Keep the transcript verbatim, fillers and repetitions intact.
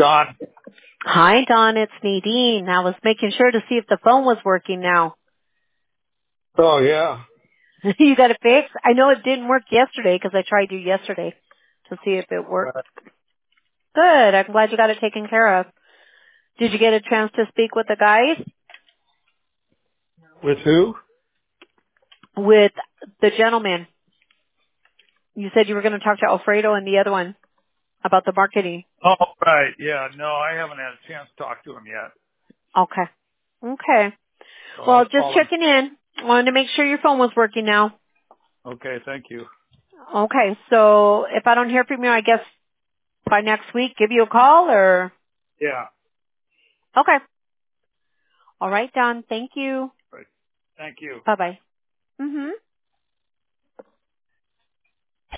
Don. Hi, Don. It's Nadine. I was making sure to see if the phone was working now. Oh, yeah. You got it fixed? I know it didn't work yesterday because I tried you yesterday to see if it worked. Right. Good. I'm glad you got it taken care of. Did you get a chance to speak with the guys? With who? With the gentleman. You said you were going to talk to Alfredo and the other one about the marketing. Oh, right. Yeah. No, I haven't had a chance to talk to him yet. Okay. Okay. So Well, I'll just call him. checking in. Wanted to make sure your phone was working now. Okay. Thank you. Okay. So if I don't hear from you, I guess by next week, give you a call or? Yeah. Okay. All right, Don. Thank you. Right. Thank you. Bye-bye. Mm-hmm.